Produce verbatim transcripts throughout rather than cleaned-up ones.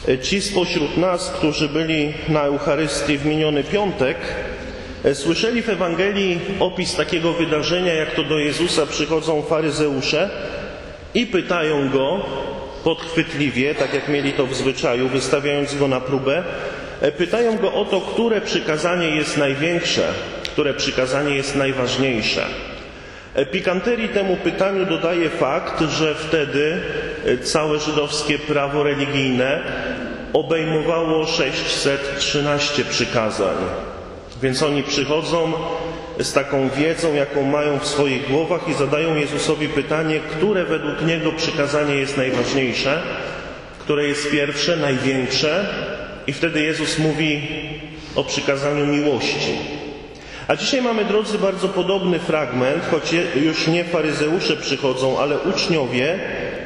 Ci spośród nas, którzy byli na Eucharystii w miniony piątek, słyszeli w Ewangelii opis takiego wydarzenia, jak to do Jezusa przychodzą faryzeusze i pytają Go podchwytliwie, tak jak mieli to w zwyczaju, wystawiając Go na próbę, pytają Go o to, które przykazanie jest największe, które przykazanie jest najważniejsze. Pikanterii temu pytaniu dodaje fakt, że wtedy całe żydowskie prawo religijne obejmowało sześćset trzynaście przykazań. Więc oni przychodzą z taką wiedzą, jaką mają w swoich głowach i zadają Jezusowi pytanie, które według Niego przykazanie jest najważniejsze, które jest pierwsze, największe. I wtedy Jezus mówi o przykazaniu miłości. A dzisiaj mamy, drodzy, bardzo podobny fragment, choć już nie faryzeusze przychodzą, ale uczniowie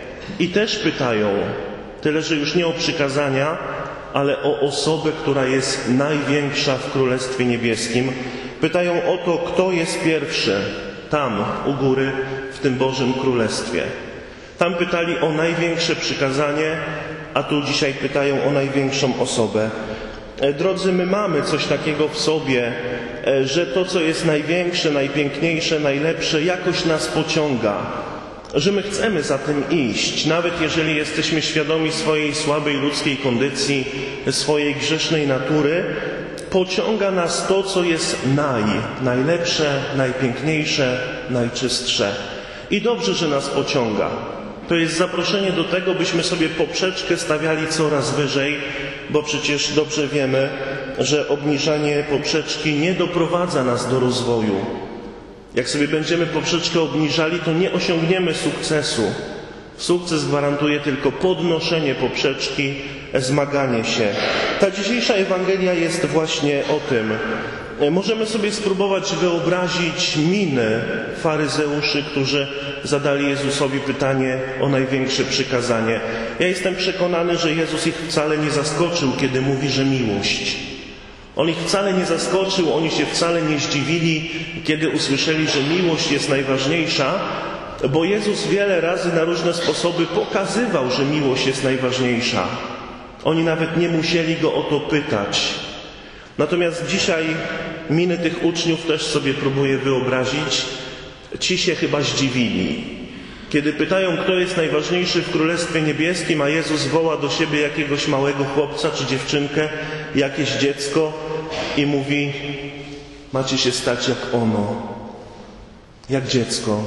i też pytają, tyle że już nie o przykazania, ale o osobę, która jest największa w Królestwie Niebieskim. Pytają o to, kto jest pierwszy tam, u góry, w tym Bożym Królestwie. Tam pytali o największe przykazanie, a tu dzisiaj pytają o największą osobę. Drodzy, my mamy coś takiego w sobie, że to, co jest największe, najpiękniejsze, najlepsze, jakoś nas pociąga, że my chcemy za tym iść, nawet jeżeli jesteśmy świadomi swojej słabej ludzkiej kondycji, swojej grzesznej natury, pociąga nas to, co jest naj, najlepsze, najpiękniejsze, najczystsze. I dobrze, że nas pociąga. To jest zaproszenie do tego, byśmy sobie poprzeczkę stawiali coraz wyżej, bo przecież dobrze wiemy, że obniżanie poprzeczki nie doprowadza nas do rozwoju. Jak sobie będziemy poprzeczkę obniżali, to nie osiągniemy sukcesu. Sukces gwarantuje tylko podnoszenie poprzeczki, zmaganie się. Ta dzisiejsza Ewangelia jest właśnie o tym. Możemy sobie spróbować wyobrazić miny faryzeuszy, którzy zadali Jezusowi pytanie o największe przykazanie. Ja jestem przekonany, że Jezus ich wcale nie zaskoczył, kiedy mówi, że miłość. On ich wcale nie zaskoczył, oni się wcale nie zdziwili, kiedy usłyszeli, że miłość jest najważniejsza, bo Jezus wiele razy na różne sposoby pokazywał, że miłość jest najważniejsza. Oni nawet nie musieli Go o to pytać. Natomiast dzisiaj miny tych uczniów też sobie próbuję wyobrazić. Ci się chyba zdziwili. Kiedy pytają, kto jest najważniejszy w Królestwie Niebieskim, a Jezus woła do siebie jakiegoś małego chłopca czy dziewczynkę, jakieś dziecko i mówi: macie się stać jak ono, jak dziecko,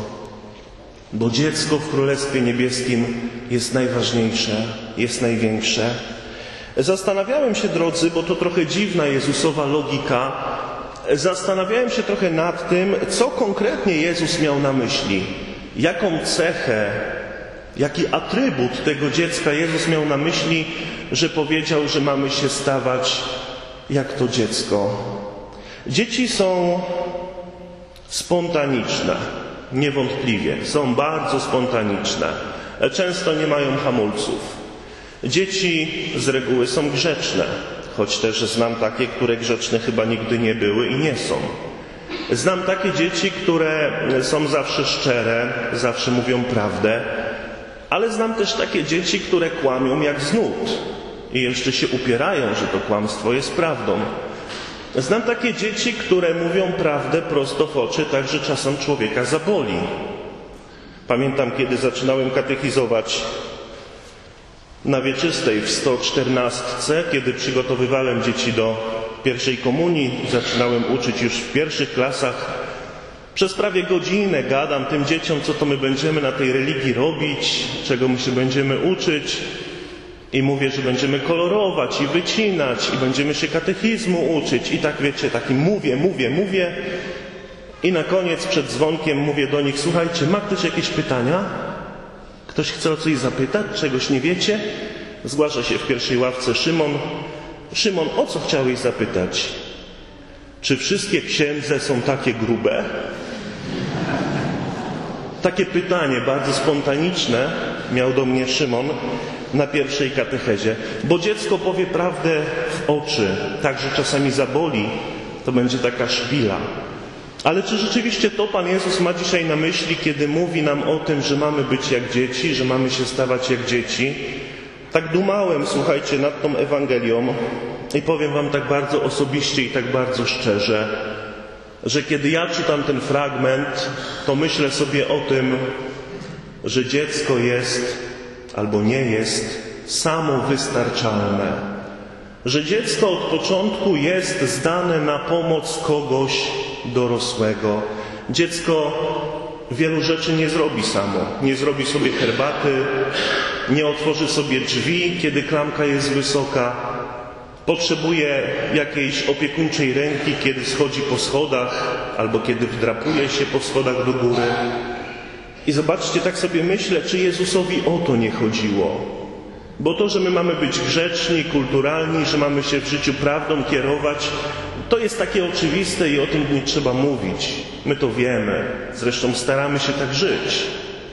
bo dziecko w Królestwie Niebieskim jest najważniejsze, jest największe. Zastanawiałem się, drodzy, bo to trochę dziwna Jezusowa logika, zastanawiałem się trochę nad tym, co konkretnie Jezus miał na myśli. Jaką cechę, jaki atrybut tego dziecka Jezus miał na myśli, że powiedział, że mamy się stawać jak to dziecko. Dzieci są spontaniczne, niewątpliwie. Są bardzo spontaniczne. Często nie mają hamulców. Dzieci z reguły są grzeczne, choć też znam takie, które grzeczne chyba nigdy nie były i nie są. Znam takie dzieci, które są zawsze szczere, zawsze mówią prawdę, ale znam też takie dzieci, które kłamią jak z nut i jeszcze się upierają, że to kłamstwo jest prawdą. Znam takie dzieci, które mówią prawdę prosto w oczy, tak że czasem człowieka zaboli. Pamiętam, kiedy zaczynałem katechizować na Wieczystej w sto czternastce, kiedy przygotowywałem dzieci do pierwszej komunii, zaczynałem uczyć już w pierwszych klasach. Przez prawie godzinę gadam tym dzieciom, co to my będziemy na tej religii robić, czego my się będziemy uczyć. I mówię, że będziemy kolorować i wycinać i będziemy się katechizmu uczyć. I tak wiecie, taki mówię, mówię, mówię. I na koniec przed dzwonkiem mówię do nich: słuchajcie, ma ktoś jakieś pytania? Ktoś chce o coś zapytać? Czegoś nie wiecie? Zgłasza się w pierwszej ławce Szymon. Szymon, o co chciałeś zapytać? Czy wszystkie księdze są takie grube? Takie pytanie bardzo spontaniczne miał do mnie Szymon na pierwszej katechezie. Bo dziecko powie prawdę w oczy, tak że czasami zaboli, to będzie taka szpila. Ale czy rzeczywiście to Pan Jezus ma dzisiaj na myśli, kiedy mówi nam o tym, że mamy być jak dzieci, że mamy się stawać jak dzieci? Tak dumałem, słuchajcie, nad tą Ewangelią i powiem wam tak bardzo osobiście i tak bardzo szczerze, że kiedy ja czytam ten fragment, to myślę sobie o tym, że dziecko jest albo nie jest samowystarczalne. Że dziecko od początku jest zdane na pomoc kogoś dorosłego. Dziecko wielu rzeczy nie zrobi samo. Nie zrobi sobie herbaty, nie otworzy sobie drzwi, kiedy klamka jest wysoka. Potrzebuje jakiejś opiekuńczej ręki, kiedy schodzi po schodach albo kiedy wdrapuje się po schodach do góry. I zobaczcie, tak sobie myślę, czy Jezusowi o to nie chodziło. Bo to, że my mamy być grzeczni, kulturalni, że mamy się w życiu prawdą kierować, to jest takie oczywiste i o tym nie trzeba mówić. My to wiemy. Zresztą staramy się tak żyć.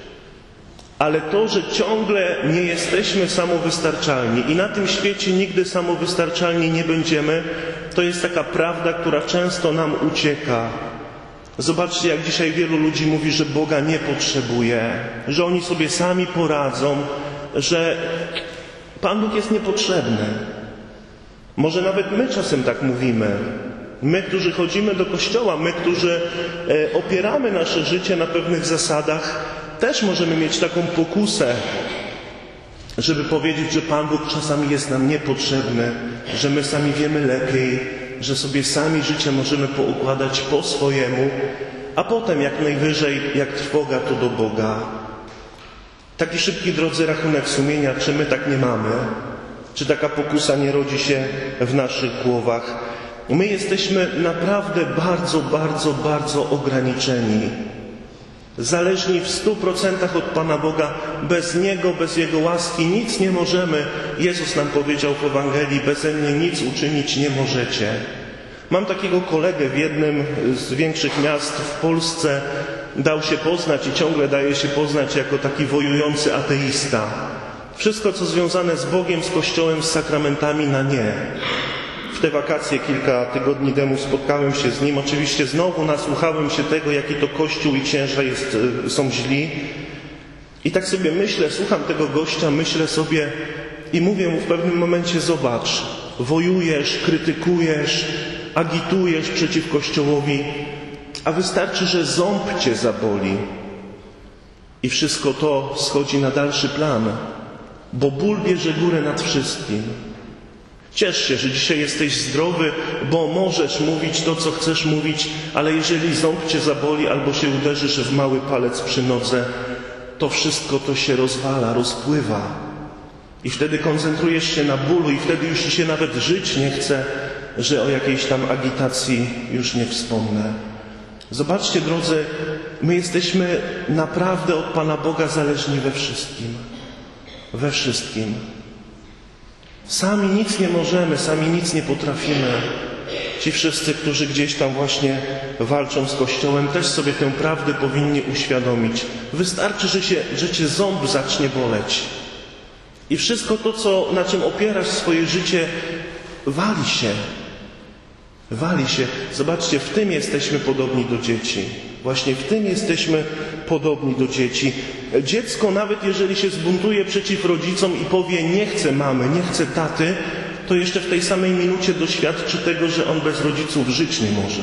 Ale to, że ciągle nie jesteśmy samowystarczalni i na tym świecie nigdy samowystarczalni nie będziemy, to jest taka prawda, która często nam ucieka. Zobaczcie, jak dzisiaj wielu ludzi mówi, że Boga nie potrzebuje, że oni sobie sami poradzą, że Pan Bóg jest niepotrzebny. Może nawet my czasem tak mówimy. My, którzy chodzimy do kościoła, my, którzy e, opieramy nasze życie na pewnych zasadach, też możemy mieć taką pokusę, żeby powiedzieć, że Pan Bóg czasami jest nam niepotrzebny, że my sami wiemy lepiej, że sobie sami życie możemy poukładać po swojemu, a potem jak najwyżej, jak trwoga, to do Boga. Taki szybki, drodzy, rachunek sumienia, czy my tak nie mamy? Czy taka pokusa nie rodzi się w naszych głowach? My jesteśmy naprawdę bardzo, bardzo, bardzo ograniczeni. Zależni w stu procentach od Pana Boga. Bez Niego, bez Jego łaski nic nie możemy. Jezus nam powiedział w Ewangelii, beze mnie nic uczynić nie możecie. Mam takiego kolegę w jednym z większych miast w Polsce. Dał się poznać i ciągle daje się poznać jako taki wojujący ateista. Wszystko, co związane z Bogiem, z Kościołem, z sakramentami, na nie. W te wakacje kilka tygodni temu spotkałem się z nim. Oczywiście znowu nasłuchałem się tego, jaki to Kościół i księża jest, są źli. I tak sobie myślę, słucham tego gościa, myślę sobie i mówię mu w pewnym momencie, zobacz, wojujesz, krytykujesz, agitujesz przeciw Kościołowi, a wystarczy, że ząb cię zaboli i wszystko to schodzi na dalszy plan, bo ból bierze górę nad wszystkim. Ciesz się, że dzisiaj jesteś zdrowy, bo możesz mówić to, co chcesz mówić, ale jeżeli ząb cię zaboli albo się uderzysz w mały palec przy nodze, to wszystko to się rozwala, rozpływa. I wtedy koncentrujesz się na bólu i wtedy już ci się nawet żyć nie chce, że o jakiejś tam agitacji już nie wspomnę. Zobaczcie, drodzy, my jesteśmy naprawdę od Pana Boga zależni we wszystkim. We wszystkim. Sami nic nie możemy, sami nic nie potrafimy. Ci wszyscy, którzy gdzieś tam właśnie walczą z Kościołem, też sobie tę prawdę powinni uświadomić. Wystarczy, że, się, że cię ząb zacznie boleć. I wszystko to, co, na czym opierasz swoje życie, wali się. Wali się. Zobaczcie, w tym jesteśmy podobni do dzieci. Właśnie w tym jesteśmy podobni do dzieci. Dziecko, nawet jeżeli się zbuntuje przeciw rodzicom i powie, nie chcę mamy, nie chcę taty, to jeszcze w tej samej minucie doświadczy tego, że on bez rodziców żyć nie może.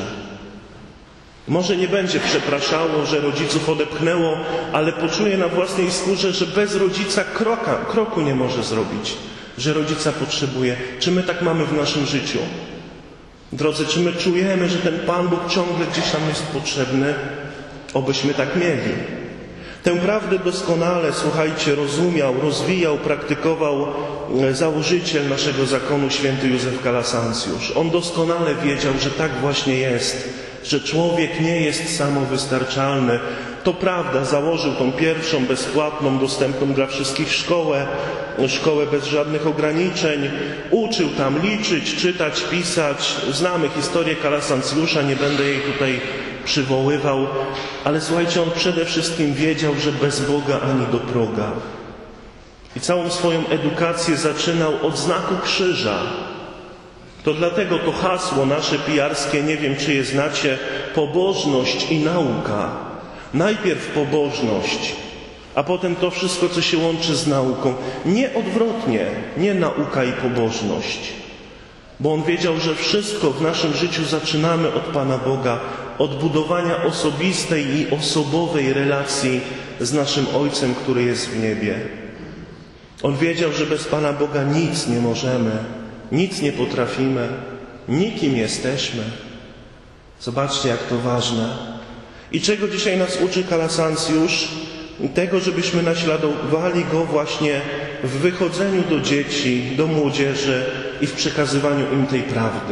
Może nie będzie przepraszało, że rodziców odepchnęło, ale poczuje na własnej skórze, że bez rodzica kroka, kroku nie może zrobić, że rodzica potrzebuje. Czy my tak mamy w naszym życiu? Drodzy, czy my czujemy, że ten Pan Bóg ciągle gdzieś tam jest potrzebny? Obyśmy tak mieli. Tę prawdę doskonale, słuchajcie, rozumiał, rozwijał, praktykował założyciel naszego zakonu, święty Józef Kalasancjusz. On doskonale wiedział, że tak właśnie jest, że człowiek nie jest samowystarczalny. To prawda, założył tą pierwszą, bezpłatną, dostępną dla wszystkich szkołę, szkołę bez żadnych ograniczeń. Uczył tam liczyć, czytać, pisać. Znamy historię Kalasancjusza, nie będę jej tutaj przywoływał, ale słuchajcie, on przede wszystkim wiedział, że bez Boga ani do proga. I całą swoją edukację zaczynał od znaku krzyża. To dlatego to hasło nasze pijarskie, nie wiem czy je znacie, pobożność i nauka. Najpierw pobożność, a potem to wszystko, co się łączy z nauką. Nie odwrotnie, nie nauka i pobożność. Bo On wiedział, że wszystko w naszym życiu zaczynamy od Pana Boga, od budowania osobistej i osobowej relacji z naszym Ojcem, który jest w niebie. On wiedział, że bez Pana Boga nic nie możemy, nic nie potrafimy, nikim jesteśmy. Zobaczcie, jak to ważne. I czego dzisiaj nas uczy Kalasancjusz? Tego, żebyśmy naśladowali Go właśnie w wychodzeniu do dzieci, do młodzieży i w przekazywaniu im tej prawdy.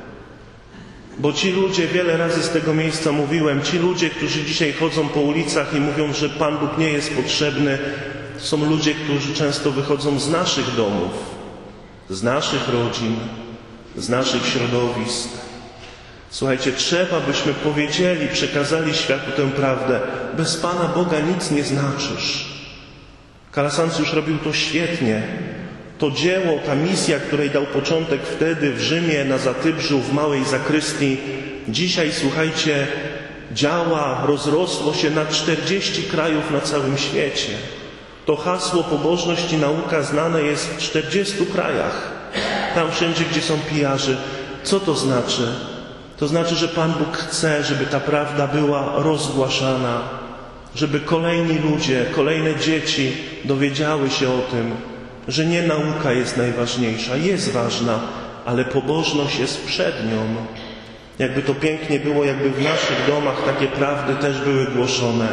Bo ci ludzie, wiele razy z tego miejsca mówiłem, ci ludzie, którzy dzisiaj chodzą po ulicach i mówią, że Pan Bóg nie jest potrzebny, to są ludzie, którzy często wychodzą z naszych domów, z naszych rodzin, z naszych środowisk. Słuchajcie, trzeba, byśmy powiedzieli, przekazali światu tę prawdę. Bez Pana Boga nic nie znaczysz. Kalasancjusz robił to świetnie. To dzieło, ta misja, której dał początek wtedy w Rzymie, na Zatybrzu, w małej zakrystii, dzisiaj, słuchajcie, działa, rozrosło się na czterdzieści krajów na całym świecie. To hasło pobożność i nauka znane jest w czterdziestu krajach. Tam wszędzie, gdzie są pijarzy. Co to znaczy? To znaczy, że Pan Bóg chce, żeby ta prawda była rozgłaszana, żeby kolejni ludzie, kolejne dzieci dowiedziały się o tym, że nie nauka jest najważniejsza, jest ważna, ale pobożność jest przed nią. Jakby to pięknie było, jakby w naszych domach takie prawdy też były głoszone.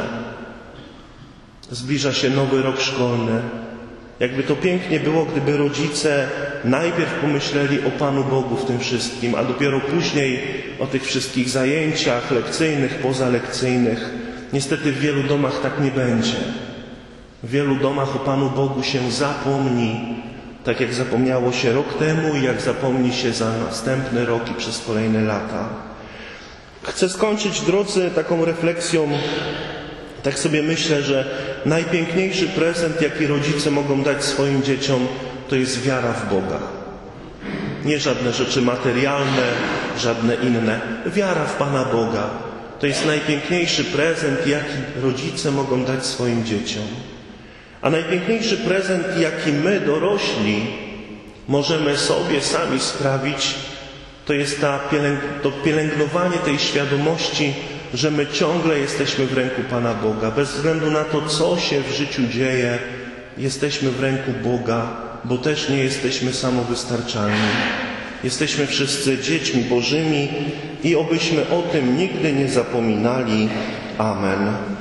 Zbliża się nowy rok szkolny. Jakby to pięknie było, gdyby rodzice najpierw pomyśleli o Panu Bogu w tym wszystkim, a dopiero później o tych wszystkich zajęciach lekcyjnych, pozalekcyjnych. Niestety w wielu domach tak nie będzie. W wielu domach o Panu Bogu się zapomni, tak jak zapomniało się rok temu i jak zapomni się za następny rok i przez kolejne lata. Chcę skończyć, drodzy, taką refleksją. Tak sobie myślę, że najpiękniejszy prezent, jaki rodzice mogą dać swoim dzieciom, to jest wiara w Boga. Nie żadne rzeczy materialne, żadne inne. Wiara w Pana Boga. To jest najpiękniejszy prezent, jaki rodzice mogą dać swoim dzieciom. A najpiękniejszy prezent, jaki my, dorośli, możemy sobie sami sprawić, to jest ta pielęg to pielęgnowanie tej świadomości, że my ciągle jesteśmy w ręku Pana Boga. Bez względu na to, co się w życiu dzieje, jesteśmy w ręku Boga, bo też nie jesteśmy samowystarczalni. Jesteśmy wszyscy dziećmi Bożymi i obyśmy o tym nigdy nie zapominali. Amen.